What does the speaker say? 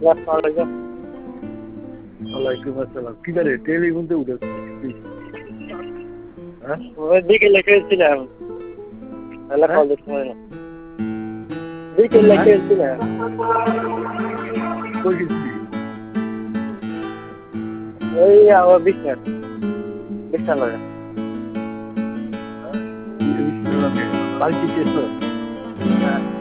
ওয়ালাইকুম আসসালাম। কি রে টেলিফোন তো উঠেছিস? হ্যাঁ ওই বিকেলে খেয়েছিলাম তাহলে কলেজ সময় না বিকেলে খেয়েছিলাম কই গেছিলি? ওই আমার বিছনা লাগা বাড়ি থেকে এসো? হ্যাঁ